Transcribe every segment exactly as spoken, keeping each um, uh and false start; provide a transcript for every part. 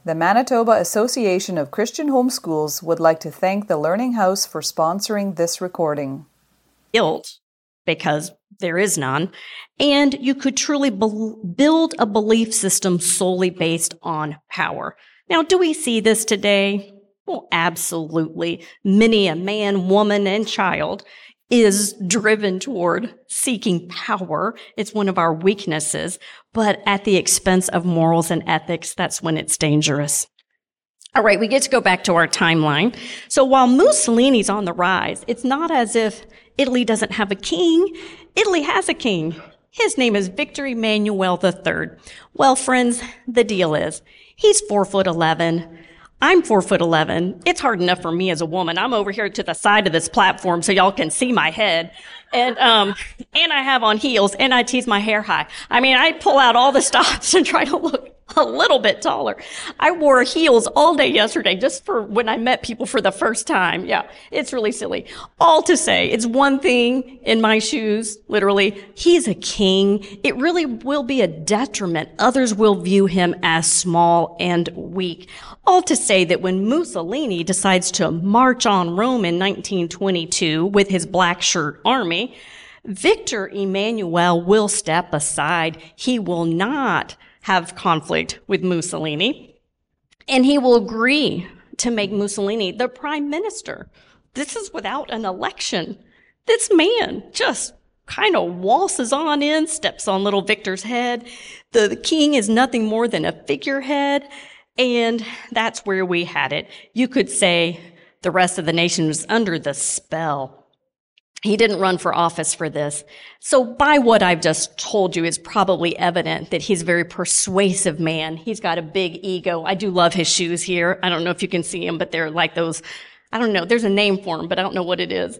The Manitoba Association of Christian Homeschools would like to thank the Learning House for sponsoring this recording. Guilt, because there is none, and you could truly be- build a belief system solely based on power. Now, do we see this today? Well, absolutely. Many a man, woman, and child is driven toward seeking power. It's one of our weaknesses, but at the expense of morals and ethics, that's when it's dangerous. All right, we get to go back to our timeline. So while Mussolini's on the rise, it's not as if Italy doesn't have a king. Italy has a king. His name is Victor Emmanuel the Third. Well, friends, the deal is he's four foot eleven. I'm four foot eleven. It's hard enough for me as a woman. I'm over here to the side of this platform so y'all can see my head. And, um, and I have on heels and I tease my hair high. I mean, I pull out all the stops and try to look a little bit taller. I wore heels all day yesterday just for when I met people for the first time. Yeah, it's really silly. All to say, it's one thing in my shoes, literally. He's a king. It really will be a detriment. Others will view him as small and weak. All to say that when Mussolini decides to march on Rome in nineteen twenty-two with his black shirt army, Victor Emmanuel will step aside. He will not have conflict with Mussolini, and he will agree to make Mussolini the prime minister. This is without an election. This man just kind of waltzes on in, steps on little Victor's head. The, the king is nothing more than a figurehead, and that's where we had it. You could say the rest of the nation was under the spell. He didn't run for office for this. So by what I've just told you, it's probably evident that he's a very persuasive man. He's got a big ego. I do love his shoes here. I don't know if you can see them, but they're like those, I don't know, there's a name for them, but I don't know what it is.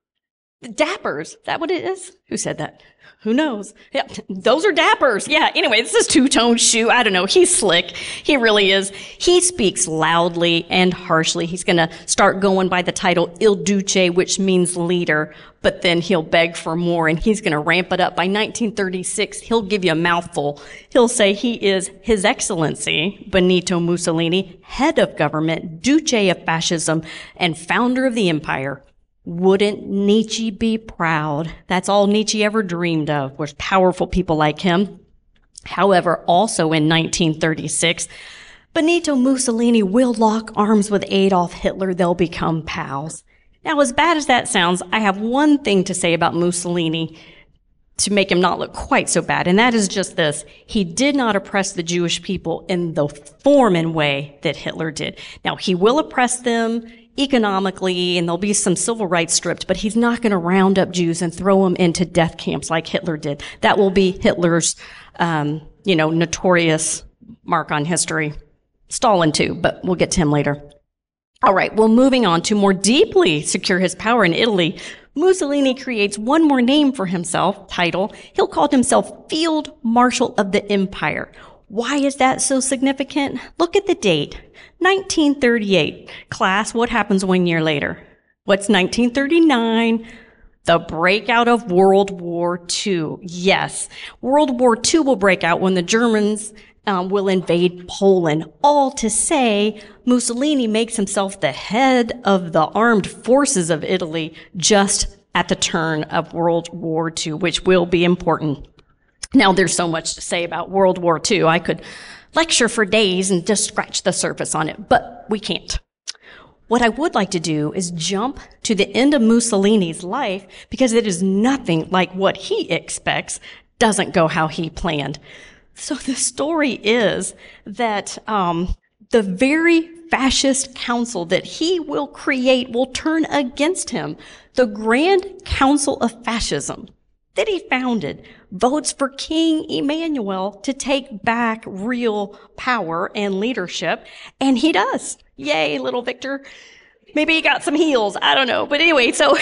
Dappers. Is that what it is? Who said that? Who knows? Yeah, those are dappers. Yeah, anyway, this is two-tone shoe. I don't know. He's slick. He really is. He speaks loudly and harshly. He's going to start going by the title Il Duce, which means leader, but then he'll beg for more, and he's going to ramp it up. By nineteen thirty-six, he'll give you a mouthful. He'll say he is His Excellency Benito Mussolini, head of government, Duce of fascism, and founder of the empire. Wouldn't Nietzsche be proud? That's all Nietzsche ever dreamed of, was powerful people like him. However, also in nineteen thirty-six, Benito Mussolini will lock arms with Adolf Hitler. They'll become pals. Now, as bad as that sounds, I have one thing to say about Mussolini to make him not look quite so bad, and that is just this. He did not oppress the Jewish people in the form and way that Hitler did. Now, he will oppress them economically, and there'll be some civil rights stripped, but he's not going to round up Jews and throw them into death camps like Hitler did. That will be Hitler's, um, you know, notorious mark on history. Stalin too, but we'll get to him later. All right, well, moving on to more deeply secure his power in Italy, Mussolini creates one more name for himself, title. He'll call himself Field Marshal of the Empire. Why is that so significant? Look at the date. nineteen thirty-eight. Class, what happens one year later? What's nineteen thirty-nine? The breakout of World War Two. Yes, World War Two will break out when the Germans um, will invade Poland. All to say, Mussolini makes himself the head of the armed forces of Italy just at the turn of World War Two, which will be important. Now, there's so much to say about World War Two. I could lecture for days and just scratch the surface on it, but we can't. What I would like to do is jump to the end of Mussolini's life, because it is nothing like what he expects doesn't go how he planned. So the story is that um, the very fascist council that he will create will turn against him. The Grand Council of Fascism that he founded votes for King Emmanuel to take back real power and leadership, and he does. Yay, little Victor. Maybe he got some heels. I don't know. But anyway, so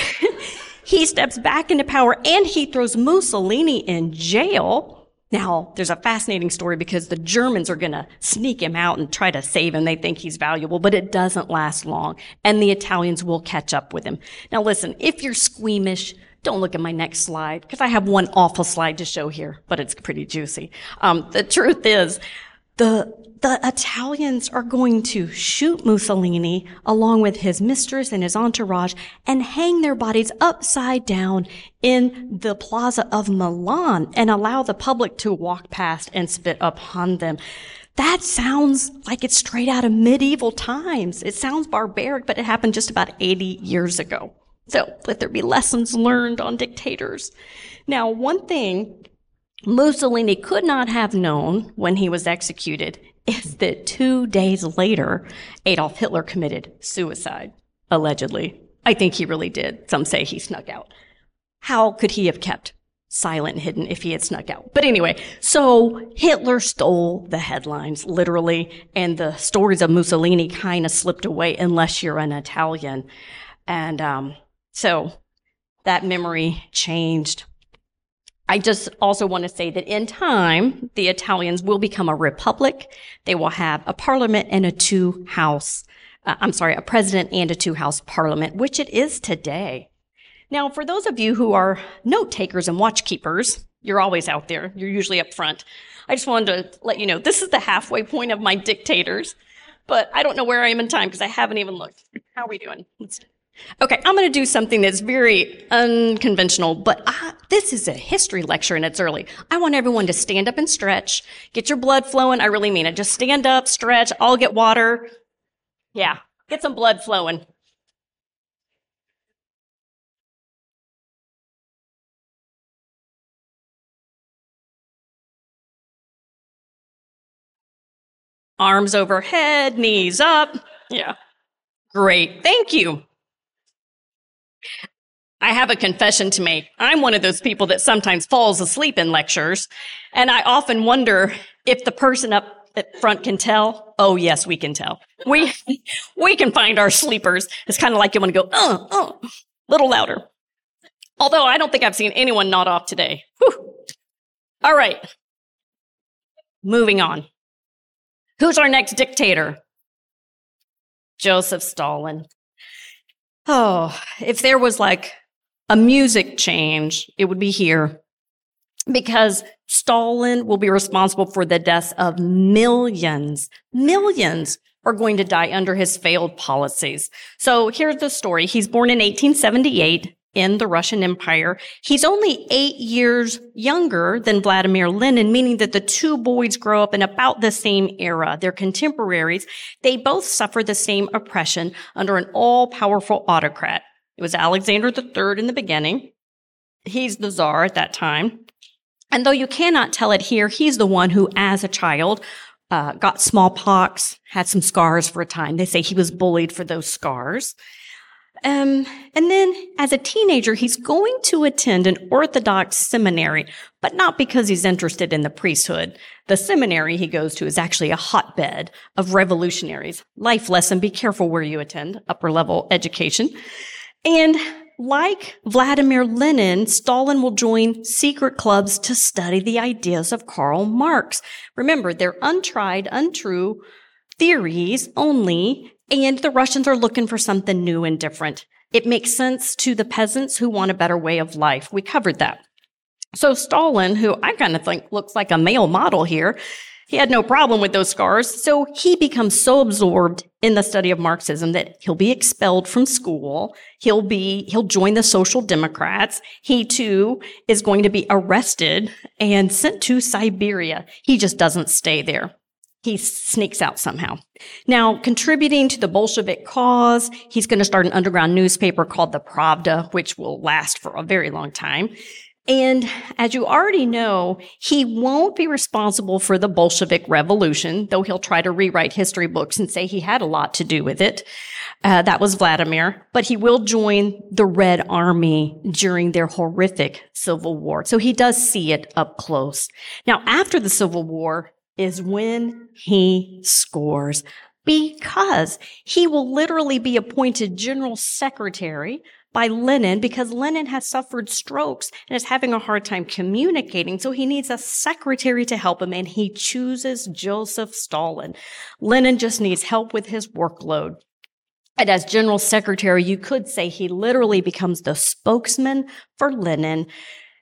he steps back into power, and he throws Mussolini in jail. Now, there's a fascinating story because the Germans are going to sneak him out and try to save him. They think he's valuable, but it doesn't last long, and the Italians will catch up with him. Now, listen, if you're squeamish, don't look at my next slide, because I have one awful slide to show here, but it's pretty juicy. Um, the truth is, The, the Italians are going to shoot Mussolini along with his mistress and his entourage and hang their bodies upside down in the plaza of Milan and allow the public to walk past and spit upon them. That sounds like it's straight out of medieval times. It sounds barbaric, but it happened just about eighty years ago. So let there be lessons learned on dictators. Now, one thing Mussolini could not have known when he was executed is that two days later, Adolf Hitler committed suicide, allegedly. I think he really did. Some say he snuck out. How could he have kept silent and hidden if he had snuck out? But anyway, so Hitler stole the headlines, literally, and the stories of Mussolini kind of slipped away unless you're an Italian. And um, so that memory changed. I just also want to say that in time, the Italians will become a republic. They will have a parliament and a two-house, uh, I'm sorry, a president and a two-house parliament, which it is today. Now, for those of you who are note takers and watch keepers, you're always out there. You're usually up front. I just wanted to let you know this is the halfway point of my dictators, but I don't know where I am in time because I haven't even looked. How are we doing? Let's Okay, I'm going to do something that's very unconventional, but I, this is a history lecture and it's early. I want everyone to stand up and stretch, get your blood flowing. I really mean it. Just stand up, stretch. I'll get water. Yeah, get some blood flowing. Arms overhead, knees up. Yeah, great. Thank you. I have a confession to make. I'm one of those people that sometimes falls asleep in lectures, and I often wonder if the person up at front can tell. Oh, yes, we can tell. We we can find our sleepers. It's kind of like you want to go, oh, oh, a little louder. Although I don't think I've seen anyone nod off today. Whew. All right. Moving on. Who's our next dictator? Joseph Stalin. Oh, if there was like a music change, it would be here. Because Stalin will be responsible for the deaths of millions. Millions are going to die under his failed policies. So here's the story. He's born in eighteen seventy-eight in the Russian Empire. He's only eight years younger than Vladimir Lenin, meaning that the two boys grow up in about the same era. They're contemporaries. They both suffer the same oppression under an all-powerful autocrat. It was Alexander the Third in the beginning. He's the czar at that time. And though you cannot tell it here, he's the one who, as a child, uh, got smallpox, had some scars for a time. They say he was bullied for those scars. Um, and then as a teenager, he's going to attend an Orthodox seminary, but not because he's interested in the priesthood. The seminary he goes to is actually a hotbed of revolutionaries. Life lesson, be careful where you attend, upper level education. And like Vladimir Lenin, Stalin will join secret clubs to study the ideas of Karl Marx. Remember, they're untried, untrue theories only, and the Russians are looking for something new and different. It makes sense to the peasants who want a better way of life. We covered that. So Stalin, who I kind of think looks like a male model here, he had no problem with those scars. So he becomes so absorbed in the study of Marxism that he'll be expelled from school. He'll be, he'll join the Social Democrats. He too is going to be arrested and sent to Siberia. He just doesn't stay there. He sneaks out somehow. Now, contributing to the Bolshevik cause, he's going to start an underground newspaper called the Pravda, which will last for a very long time. And as you already know, he won't be responsible for the Bolshevik Revolution, though he'll try to rewrite history books and say he had a lot to do with it. Uh, that was Vladimir. But he will join the Red Army during their horrific Civil War. So he does see it up close. Now, after the Civil War is when he scores, because he will literally be appointed general secretary by Lenin because Lenin has suffered strokes and is having a hard time communicating. So he needs a secretary to help him, and he chooses Joseph Stalin. Lenin just needs help with his workload. And as general secretary, you could say he literally becomes the spokesman for Lenin.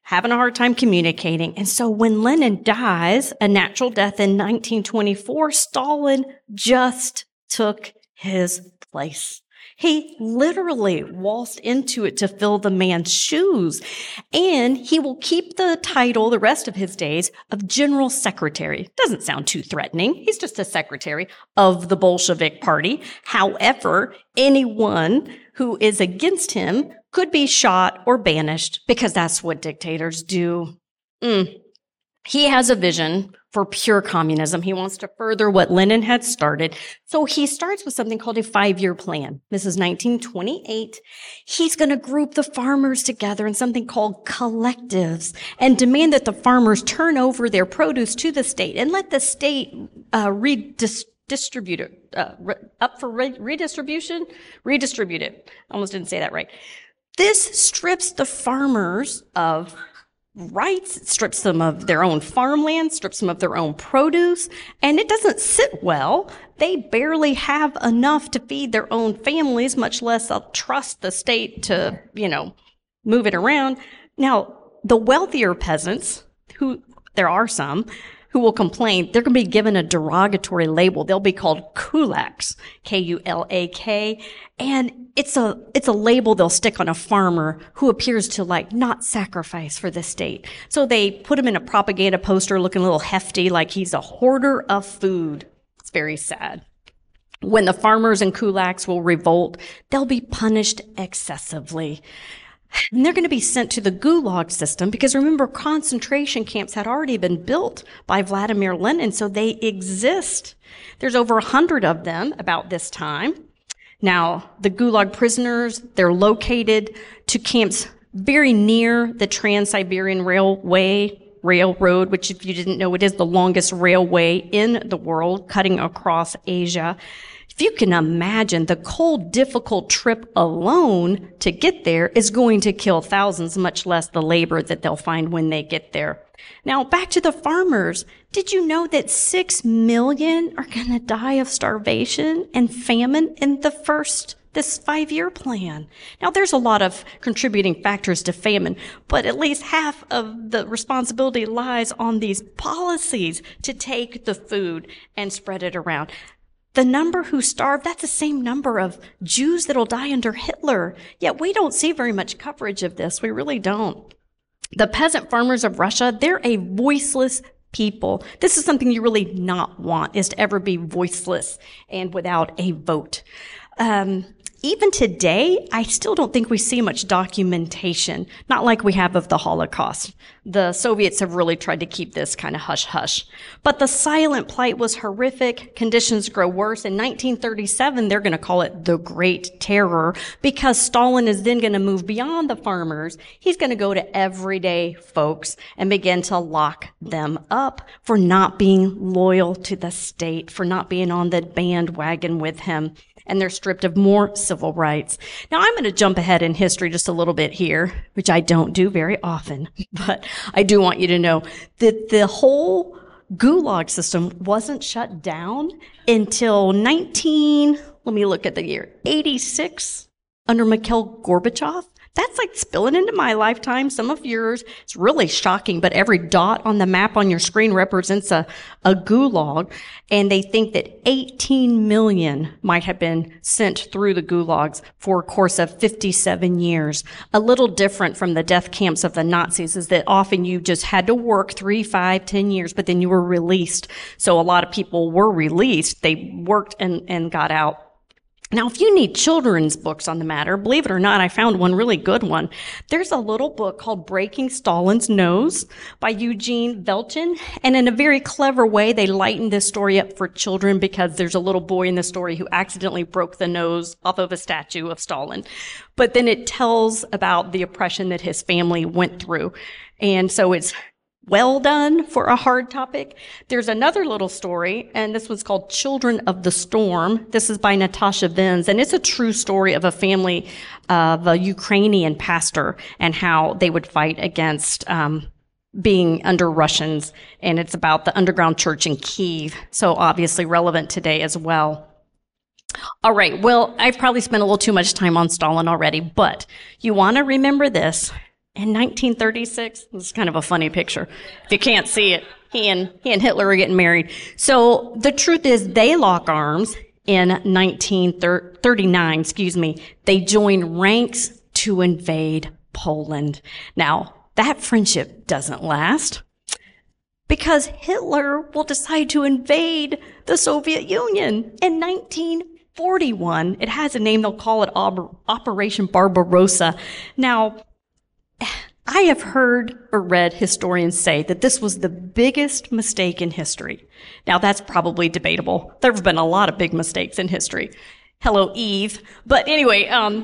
having a hard time communicating. And so when Lenin dies, a natural death in nineteen twenty-four, Stalin just took his place. He literally waltzed into it to fill the man's shoes. And he will keep the title the rest of his days of General Secretary. Doesn't sound too threatening. He's just a secretary of the Bolshevik Party. However, anyone who is against him could be shot or banished because that's what dictators do. Mm. He has a vision for pure communism. He wants to further what Lenin had started. So he starts with something called a five-year plan. This is nineteen twenty-eight. He's going to group the farmers together in something called collectives and demand that the farmers turn over their produce to the state and let the state uh, redistribute it, uh, re- up for re- redistribution, redistribute it. Almost didn't say that right. This strips the farmers of rights, it strips them of their own farmland, strips them of their own produce, and it doesn't sit well. They barely have enough to feed their own families, much less they'll trust the state to, you know, move it around. Now, the wealthier peasants, who there are some, who will complain, they're going to be given a derogatory label. They'll be called kulaks, K U L A K. And it's a, it's a label they'll stick on a farmer who appears to like not sacrifice for the state. So they put him in a propaganda poster looking a little hefty, like he's a hoarder of food. It's very sad. When the farmers and kulaks will revolt, they'll be punished excessively. And they're going to be sent to the Gulag system because remember, concentration camps had already been built by Vladimir Lenin, so they exist. There's over a hundred of them about this time. Now, the Gulag prisoners, they're located to camps very near the Trans-Siberian Railway, Railroad, which if you didn't know, it is the longest railway in the world, cutting across Asia. If you can imagine, the cold, difficult trip alone to get there is going to kill thousands, much less the labor that they'll find when they get there. Now, back to the farmers. Did you know that six million are going to die of starvation and famine in the first, this five-year plan? Now, there's a lot of contributing factors to famine, but at least half of the responsibility lies on these policies to take the food and spread it around. The number who starve, that's the same number of Jews that'll die under Hitler. Yet we don't see very much coverage of this. We really don't. The peasant farmers of Russia, they're a voiceless people. This is something you really not want, is to ever be voiceless and without a vote. Um, even today, I still don't think we see much documentation, not like we have of the Holocaust. The Soviets have really tried to keep this kind of hush-hush. But the silent plight was horrific. Conditions grow worse. In nineteen thirty-seven, they're going to call it the Great Terror because Stalin is then going to move beyond the farmers. He's going to go to everyday folks and begin to lock them up for not being loyal to the state, for not being on the bandwagon with him. And they're stripped of more civil rights. Now, I'm going to jump ahead in history just a little bit here, which I don't do very often, but I do want you to know that the whole Gulag system wasn't shut down until nineteen, let me look at the year, eighty-six under Mikhail Gorbachev. That's like spilling into my lifetime, some of yours. It's really shocking, but every dot on the map on your screen represents a, a gulag, and they think that eighteen million might have been sent through the gulags for a course of fifty-seven years. A little different from the death camps of the Nazis is that often you just had to work three, five, ten years, but then you were released. So a lot of people were released. They worked and, and got out. Now, if you need children's books on the matter, believe it or not, I found one really good one. There's a little book called Breaking Stalin's Nose by Eugene Velchin. And in a very clever way, they lighten this story up for children because there's a little boy in the story who accidentally broke the nose off of a statue of Stalin. But then it tells about the oppression that his family went through. And so it's well done for a hard topic. There's another little story, and this one's called Children of the Storm. This is by Natasha Vins, and it's a true story of a family of a Ukrainian pastor and how they would fight against um, being under Russians, and it's about the underground church in Kyiv, so obviously relevant today as well. All right, well, I've probably spent a little too much time on Stalin already, but you want to remember this. in nineteen thirty-six. This is kind of a funny picture. If you can't see it, he and, he and Hitler are getting married. So the truth is they lock arms in nineteen thirty-nine, excuse me. They join ranks to invade Poland. Now, that friendship doesn't last because Hitler will decide to invade the Soviet Union in nineteen forty-one. It has a name. They'll call it Operation Barbarossa. Now, I have heard or read historians say that this was the biggest mistake in history. Now, that's probably debatable. There have been a lot of big mistakes in history. Hello, Eve. But anyway, um,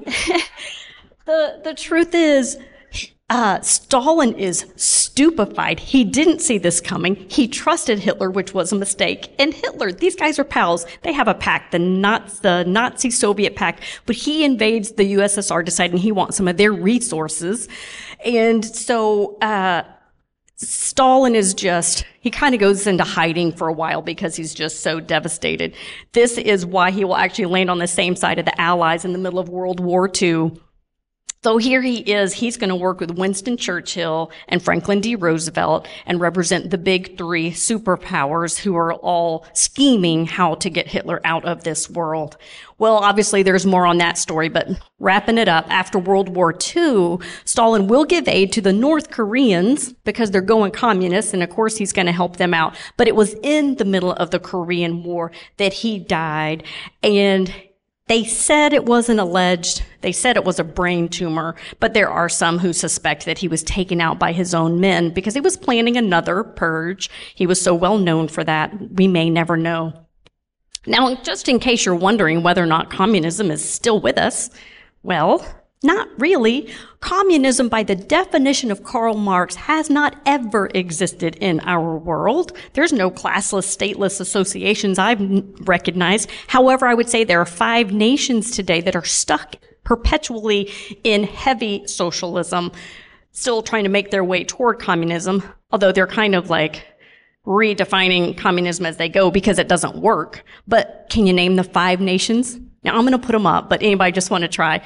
the the truth is, uh, Stalin is stupefied. He didn't see this coming. He trusted Hitler, which was a mistake. And Hitler, these guys are pals. They have a pact, the Nazi, the Nazi-Soviet pact. But he invades the U S S R, deciding he wants some of their resources. And so uh Stalin is just, he kind of goes into hiding for a while because he's just so devastated. This is why he will actually land on the same side of the Allies in the middle of World War Two. So here he is, he's going to work with Winston Churchill and Franklin D. Roosevelt and represent the big three superpowers who are all scheming how to get Hitler out of this world. Well, obviously there's more on that story, but wrapping it up, after World War Two, Stalin will give aid to the North Koreans because they're going communist, and of course he's going to help them out. But it was in the middle of the Korean War that he died, and they said it wasn't alleged. They said it was a brain tumor, but there are some who suspect that he was taken out by his own men because he was planning another purge. He was so well known for that. We may never know. Now, just in case you're wondering whether or not communism is still with us, well, not really. Communism, by the definition of Karl Marx, has not ever existed in our world. There's no classless, stateless associations I've recognized. However, I would say there are five nations today that are stuck perpetually in heavy socialism, still trying to make their way toward communism, although they're kind of like redefining communism as they go because it doesn't work. But can you name the five nations? Now, I'm going to put them up, but anybody just want to try?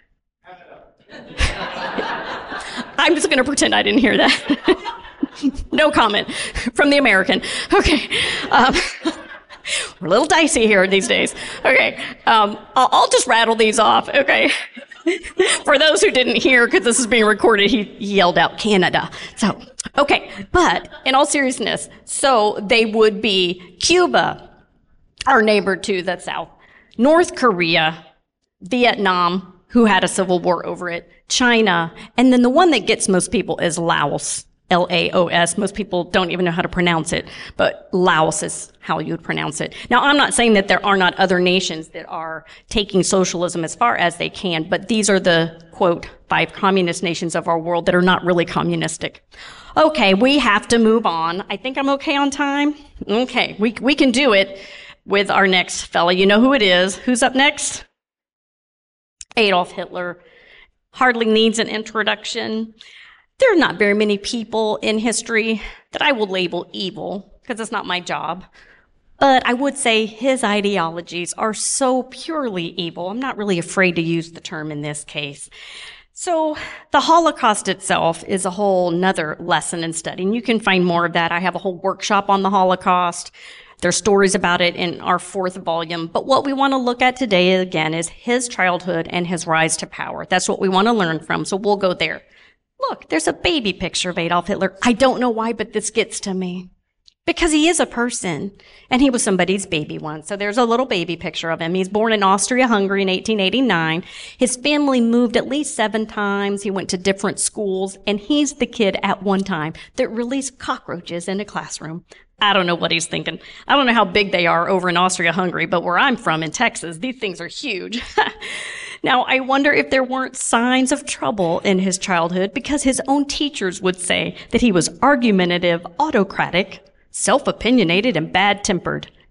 I'm just going to pretend I didn't hear that. No comment from the American. Okay. Um, we're a little dicey here these days. Okay. Um, I'll, I'll just rattle these off. Okay. For those who didn't hear, because this is being recorded, he, he yelled out Canada. So, okay. But in all seriousness, so they would be Cuba, our neighbor to the south, North Korea, Vietnam, who had a civil war over it, China, and then the one that gets most people is Laos, L A O S. Most people don't even know how to pronounce it, but Laos is how you would pronounce it. Now, I'm not saying that there are not other nations that are taking socialism as far as they can, but these are the, quote, five communist nations of our world that are not really communistic. Okay, we have to move on. I think I'm okay on time. Okay, we we can do it with our next fella. You know who it is. Who's up next? Adolf Hitler. Hardly needs an introduction. There are not very many people in history that I will label evil, because it's not my job. But I would say his ideologies are so purely evil. I'm not really afraid to use the term in this case. So the Holocaust itself is a whole nother lesson in studying. You can find more of that. I have a whole workshop on the Holocaust. There's stories about it in our fourth volume. But what we want to look at today, again, is his childhood and his rise to power. That's what we want to learn from, so we'll go there. Look, there's a baby picture of Adolf Hitler. I don't know why, but this gets to me. Because he is a person, and he was somebody's baby once. So there's a little baby picture of him. He's born in Austria-Hungary in eighteen eighty-nine. His family moved at least seven times. He went to different schools, and he's the kid at one time that released cockroaches in a classroom. I don't know what he's thinking. I don't know how big they are over in Austria-Hungary, but where I'm from in Texas, these things are huge. Now, I wonder if there weren't signs of trouble in his childhood because his own teachers would say that he was argumentative, autocratic, self-opinionated, and bad-tempered.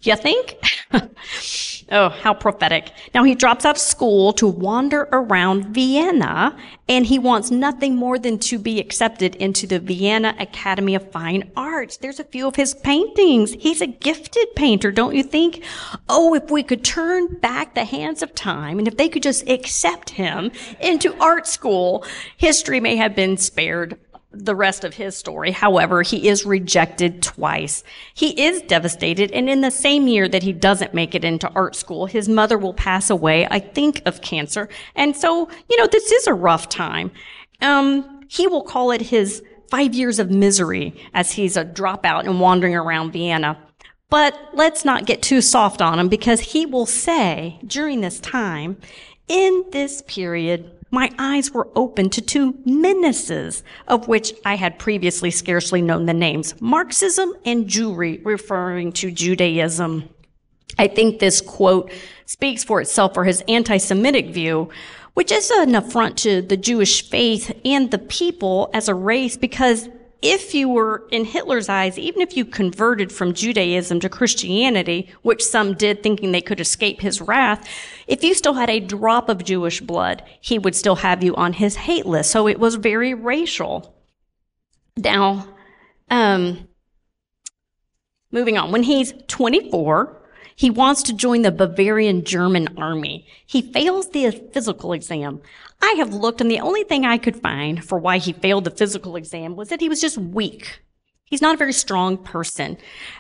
You think? Oh, how prophetic. Now he drops out of school to wander around Vienna, and he wants nothing more than to be accepted into the Vienna Academy of Fine Arts. There's a few of his paintings. He's a gifted painter, don't you think? Oh, if we could turn back the hands of time, and if they could just accept him into art school, history may have been spared the rest of his story. However, he is rejected twice. He is devastated, and in the same year that he doesn't make it into art school, his mother will pass away, I think, of cancer. And so, you know, this is a rough time. Um, he will call it his five years of misery as he's a dropout and wandering around Vienna. But let's not get too soft on him, because he will say during this time, in this period, my eyes were open to two menaces, of which I had previously scarcely known the names, Marxism and Jewry, referring to Judaism. I think this quote speaks for itself for his anti-Semitic view, which is an affront to the Jewish faith and the people as a race, because if you were, in Hitler's eyes, even if you converted from Judaism to Christianity, which some did thinking they could escape his wrath, if you still had a drop of Jewish blood, he would still have you on his hate list. So it was very racial. Now, um, moving on. When he's twenty-four, he wants to join the Bavarian German army. He fails the physical exam. I have looked, and the only thing I could find for why he failed the physical exam was that he was just weak. He's not a very strong person.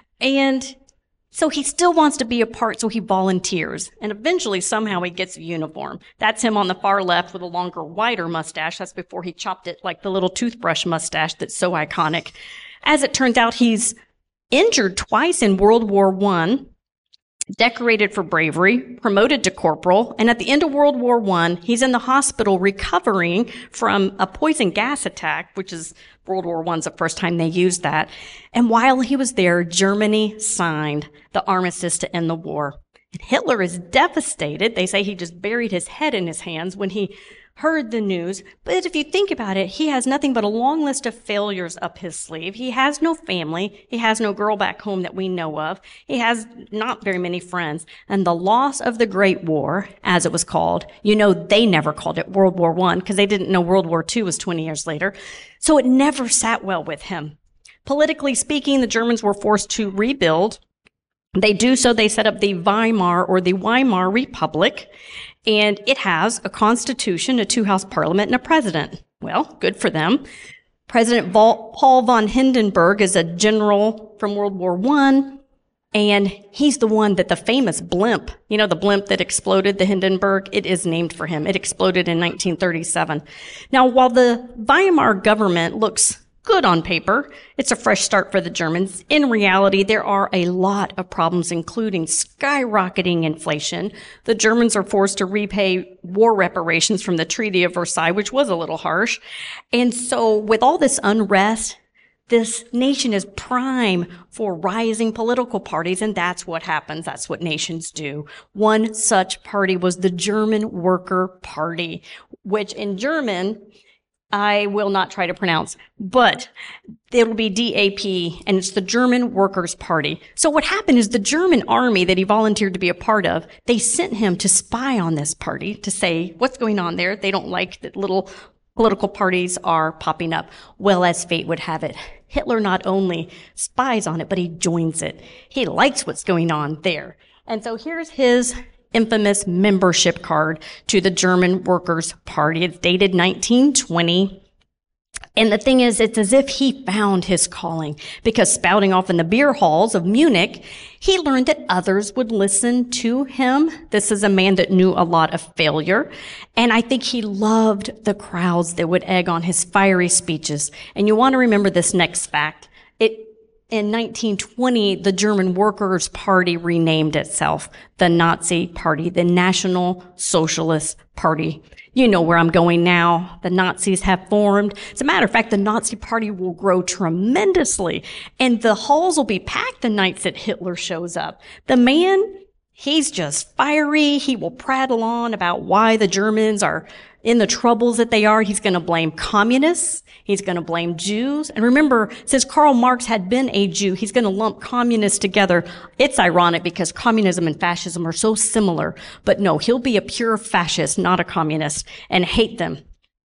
And so he still wants to be a part, so he volunteers. And eventually, somehow, he gets a uniform. That's him on the far left with a longer, wider mustache. That's before he chopped it like the little toothbrush mustache that's so iconic. As it turns out, he's injured twice in World War One. Decorated for bravery, promoted to corporal, and at the end of World War One, he's in the hospital recovering from a poison gas attack, which is World War One's the first time they used that. And while he was there, Germany signed the armistice to end the war. And Hitler is devastated. They say he just buried his head in his hands when he heard the news. But if you think about it, he has nothing but a long list of failures up his sleeve. He has no family. He has no girl back home that we know of. He has not very many friends. And the loss of the Great War, as it was called, you know, they never called it World War One because they didn't know World War Two was twenty years later. So it never sat well with him. Politically speaking, the Germans were forced to rebuild. They do so. They set up the Weimar or the Weimar Republic. And it has a constitution, a two-house parliament, and a president. Well, good for them. President Paul von Hindenburg is a general from World War One, and he's the one that the famous blimp, you know, the blimp that exploded, the Hindenburg, it is named for him. It exploded in nineteen thirty-seven. Now, while the Weimar government looks good on paper, it's a fresh start for the Germans. In reality, there are a lot of problems, including skyrocketing inflation. The Germans are forced to repay war reparations from the Treaty of Versailles, which was a little harsh. And so with all this unrest, this nation is prime for rising political parties, and that's what happens. That's what nations do. One such party was the German Worker Party, which in German, I will not try to pronounce, but it'll be D A P, and it's the German Workers' Party. So what happened is the German army that he volunteered to be a part of, they sent him to spy on this party to say, what's going on there? They don't like that little political parties are popping up. Well, as fate would have it, Hitler not only spies on it, but he joins it. He likes what's going on there. And so here's his infamous membership card to the German Workers' Party. It's dated nineteen twenty. And the thing is, it's as if he found his calling, because spouting off in the beer halls of Munich, he learned that others would listen to him. This is a man that knew a lot of failure. And I think he loved the crowds that would egg on his fiery speeches. And you want to remember this next fact. It In nineteen twenty, the German Workers' Party renamed itself the Nazi Party, the National Socialist Party. You know where I'm going now. The Nazis have formed. As a matter of fact, the Nazi Party will grow tremendously, and the halls will be packed the nights that Hitler shows up. The man, he's just fiery. He will prattle on about why the Germans are in the troubles that they are, he's going to blame communists. He's going to blame Jews. And remember, since Karl Marx had been a Jew, he's going to lump communists together. It's ironic because communism and fascism are so similar. But no, he'll be a pure fascist, not a communist, and hate them.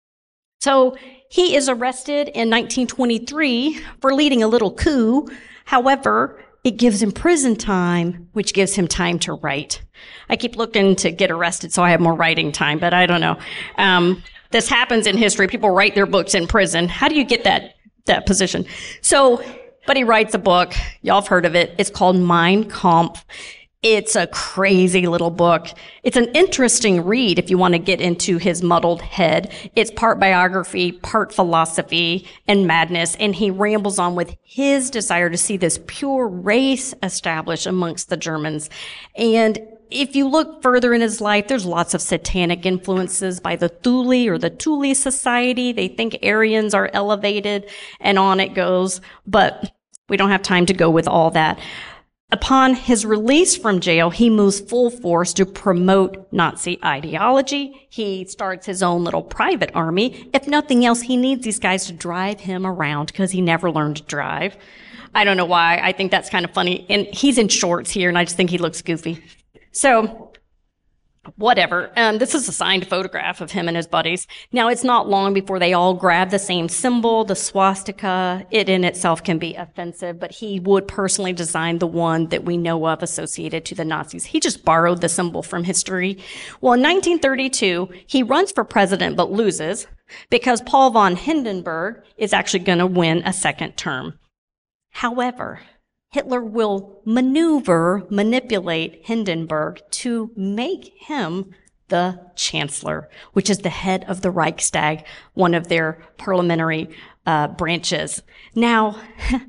So he is arrested in nineteen twenty-three for leading a little coup. However, it gives him prison time, which gives him time to write. I keep looking to get arrested so I have more writing time, but I don't know. Um, this happens in history. People write their books in prison. How do you get that, that position? So, but he writes a book. Y'all have heard of it. It's called Mein Kampf. It's a crazy little book. It's an interesting read if you want to get into his muddled head. It's part biography, part philosophy and madness, and he rambles on with his desire to see this pure race established amongst the Germans. And if you look further in his life, there's lots of satanic influences by the Thule or the Thule Society. They think Aryans are elevated, and on it goes. But we don't have time to go with all that. Upon his release from jail, he moves full force to promote Nazi ideology. He starts his own little private army. If nothing else, he needs these guys to drive him around because he never learned to drive. I don't know why. I think that's kind of funny. And he's in shorts here, and I just think he looks goofy. So, whatever. Um, this is a signed photograph of him and his buddies. Now, it's not long before they all grab the same symbol, the swastika. It in itself can be offensive, but he would personally design the one that we know of associated to the Nazis. He just borrowed the symbol from history. Well, in nineteen thirty-two, he runs for president but loses because Paul von Hindenburg is actually going to win a second term. However, Hitler will maneuver, manipulate Hindenburg to make him the chancellor, which is the head of the Reichstag, one of their parliamentary uh, branches. Now,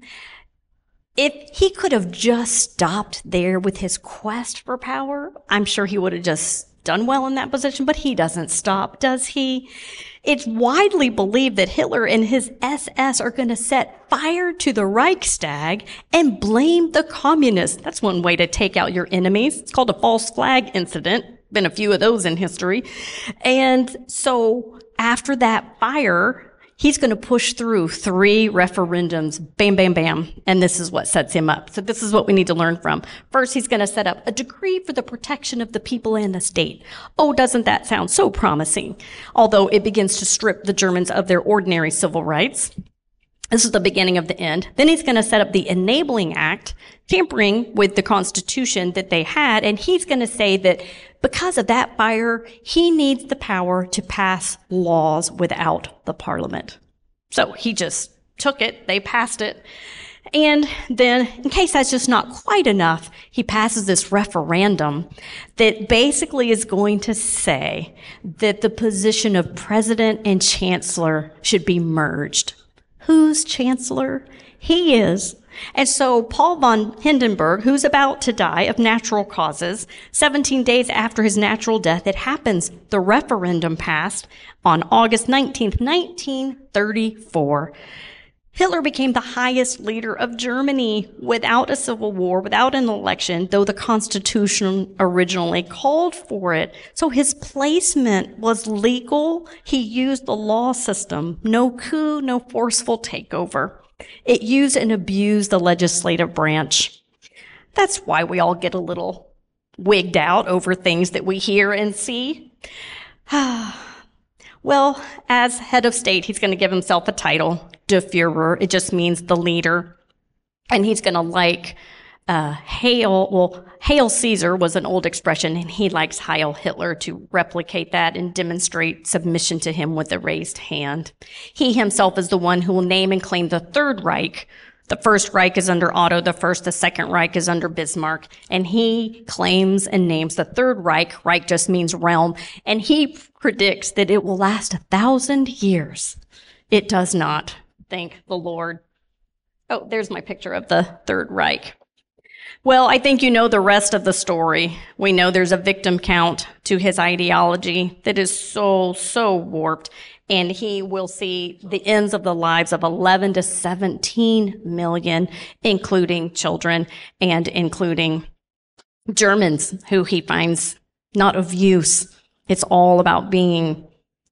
if he could have just stopped there with his quest for power, I'm sure he would have just done well in that position, but he doesn't stop, does he? It's widely believed that Hitler and his S S are going to set fire to the Reichstag and blame the communists. That's one way to take out your enemies. It's called a false flag incident. Been a few of those in history. And so after that fire, he's going to push through three referendums, bam, bam, bam, and this is what sets him up. So this is what we need to learn from. First, he's going to set up a decree for the protection of the people and the state. Oh, doesn't that sound so promising? Although it begins to strip the Germans of their ordinary civil rights. This is the beginning of the end. Then he's going to set up the Enabling Act, tampering with the Constitution that they had, and he's going to say that because of that fire, he needs the power to pass laws without the parliament. So he just took it, they passed it, and then, in case that's just not quite enough, he passes this referendum that basically is going to say that the position of president and chancellor should be merged. Who's chancellor? He is. And so Paul von Hindenburg, who's about to die of natural causes, seventeen days after his natural death, it happens, the referendum passed on August nineteenth, nineteen thirty-four. Hitler became the highest leader of Germany without a civil war, without an election, though the Constitution originally called for it. So his placement was legal. He used the law system. No coup, no forceful takeover. It used and abused the legislative branch. That's why we all get a little wigged out over things that we hear and see. Well, as head of state, he's going to give himself a title, Der Führer. It just means the leader. And he's going to like uh, hail, well, hail Caesar was an old expression, and he likes Heil Hitler to replicate that and demonstrate submission to him with a raised hand. He himself is the one who will name and claim the Third Reich. The First Reich is under Otto the First, the Second Reich is under Bismarck, and he claims and names the Third Reich. Reich just means realm, and he predicts that it will last a thousand years. It does not, thank the Lord. Oh, there's my picture of the Third Reich. Well, I think you know the rest of the story. We know there's a victim count to his ideology that is so, so warped. And he will see the ends of the lives of eleven to seventeen million, including children and including Germans who he finds not of use. It's all about being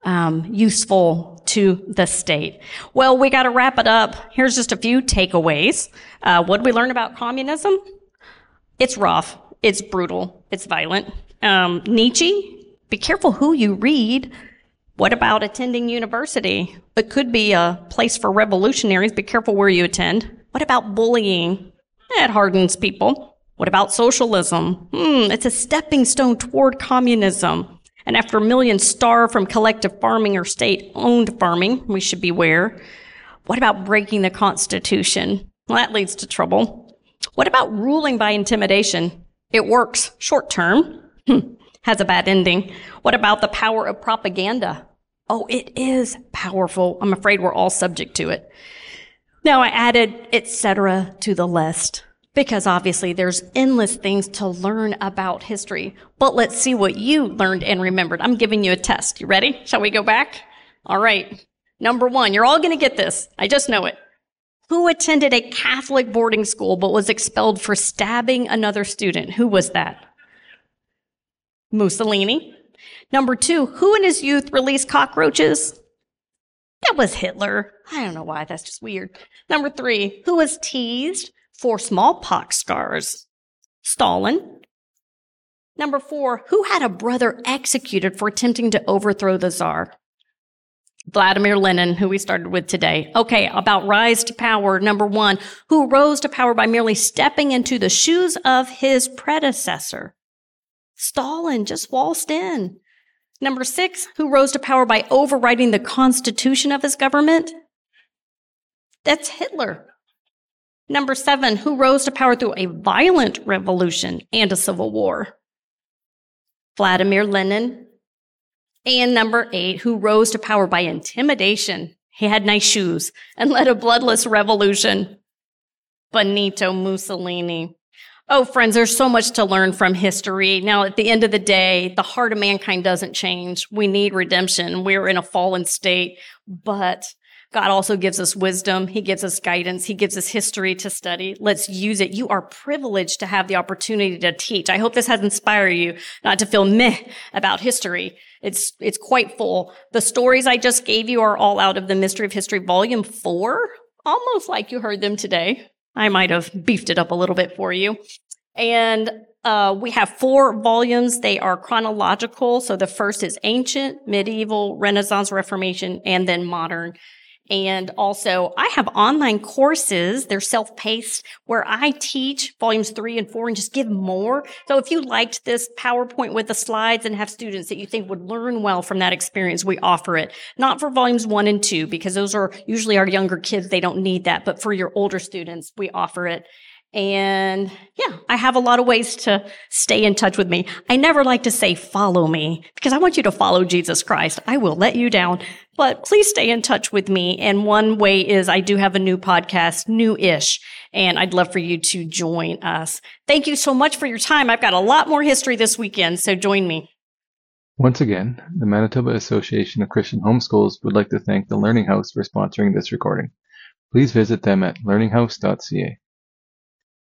um, useful to the state? Well, we got to wrap it up. Here's just a few takeaways. Uh, what did we learn about communism? It's rough. It's brutal. It's violent. Um, Nietzsche, be careful who you read. What about attending university? It could be a place for revolutionaries. Be careful where you attend. What about bullying? It hardens people. What about socialism? Hmm, it's a stepping stone toward communism. And after millions starve from collective farming or state-owned farming, we should beware. What about breaking the Constitution? Well, that leads to trouble. What about ruling by intimidation? It works short term, has a bad ending. What about the power of propaganda? Oh, it is powerful. I'm afraid we're all subject to it. Now I added et cetera to the list because obviously there's endless things to learn about history. But let's see what you learned and remembered. I'm giving you a test. You ready? Shall we go back? All right. Number one, you're all going to get this. I just know it. Who attended a Catholic boarding school but was expelled for stabbing another student? Who was that? Mussolini. Number two, who in his youth released cockroaches? That was Hitler. I don't know why. That's just weird. Number three, who was teased for smallpox scars? Stalin. Number four, who had a brother executed for attempting to overthrow the Tsar? Vladimir Lenin, who we started with today. Okay, about rise to power. Number one, who rose to power by merely stepping into the shoes of his predecessor? Stalin just waltzed in. Number six, who rose to power by overriding the constitution of his government? That's Hitler. Number seven, who rose to power through a violent revolution and a civil war? Vladimir Lenin. And number eight, who rose to power by intimidation. He had nice shoes and led a bloodless revolution. Benito Mussolini. Oh, friends, there's so much to learn from history. Now, at the end of the day, the heart of mankind doesn't change. We need redemption. We're in a fallen state, but God also gives us wisdom. He gives us guidance. He gives us history to study. Let's use it. You are privileged to have the opportunity to teach. I hope this has inspired you not to feel meh about history. It's, it's quite full. The stories I just gave you are all out of the Mystery of History Volume four, almost like you heard them today. I might have beefed it up a little bit for you. And uh, we have four volumes. They are chronological. So the first is ancient, medieval, Renaissance, Reformation, and then modern. And also, I have online courses. They're self-paced where I teach volumes three and four and just give more. So if you liked this PowerPoint with the slides and have students that you think would learn well from that experience, we offer it. Not for volumes one and two, because those are usually our younger kids. They don't need that. But for your older students, we offer it. And yeah, I have a lot of ways to stay in touch with me. I never like to say follow me because I want you to follow Jesus Christ. I will let you down, but please stay in touch with me. And one way is I do have a new podcast, new-ish, and I'd love for you to join us. Thank you so much for your time. I've got a lot more history this weekend, so join me. Once again, the Manitoba Association of Christian Homeschools would like to thank the Learning House for sponsoring this recording. Please visit them at learning house dot c a.